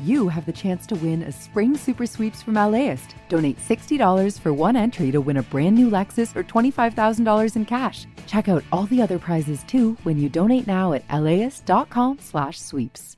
you have the chance to win a Spring Super Sweeps from LAist. Donate $60 for one entry to win a brand new Lexus or $25,000 in cash. Check out all the other prizes too when you donate now at LAist.com/sweeps.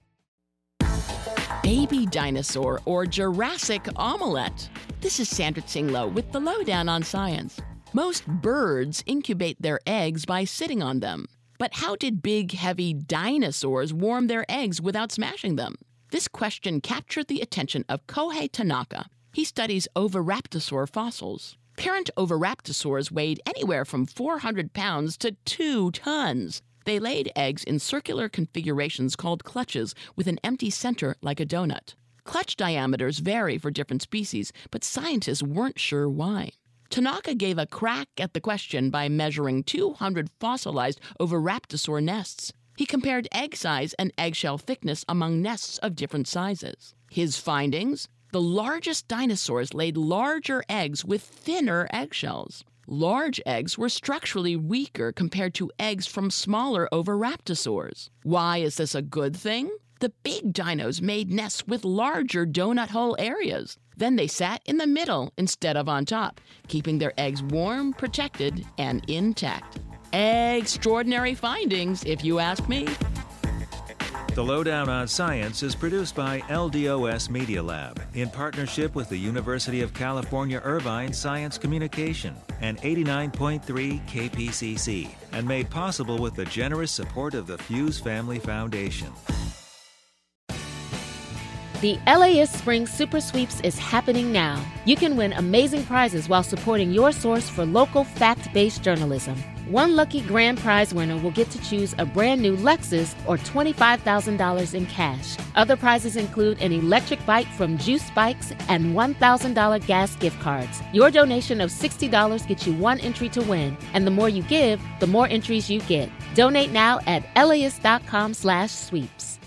Baby dinosaur or Jurassic omelette. This is Sandra Tsinglow with the Lowdown on Science. Most birds incubate their eggs by sitting on them. But how did big, heavy dinosaurs warm their eggs without smashing them? This question captured the attention of Kohei Tanaka. He studies Oviraptorosaur fossils. Parent Oviraptorosaurs weighed anywhere from 400 pounds to 2 tons. They laid eggs in circular configurations called clutches with an empty center like a donut. Clutch diameters vary for different species, but scientists weren't sure why. Tanaka gave a crack at the question by measuring 200 fossilized Oviraptorosaur nests. He compared egg size and eggshell thickness among nests of different sizes. His findings? The largest dinosaurs laid larger eggs with thinner eggshells. Large eggs were structurally weaker compared to eggs from smaller Oviraptorosaurs. Why is this a good thing? The big dinos made nests with larger donut hole areas. Then they sat in the middle instead of on top, keeping their eggs warm, protected, and intact. Extraordinary findings, if you ask me. The Lowdown on Science is produced by LDOS Media Lab in partnership with the University of California Irvine Science Communication and 89.3 KPCC, and made possible with the generous support of the Fuse Family Foundation. The LAist Spring Super Sweeps is happening now. You can win amazing prizes while supporting your source for local fact-based journalism. One lucky grand prize winner will get to choose a brand new Lexus or $25,000 in cash. Other prizes include an electric bike from Juice Bikes and $1,000 gas gift cards. Your donation of $60 gets you one entry to win, and the more you give, the more entries you get. Donate now at LAist.com/sweeps.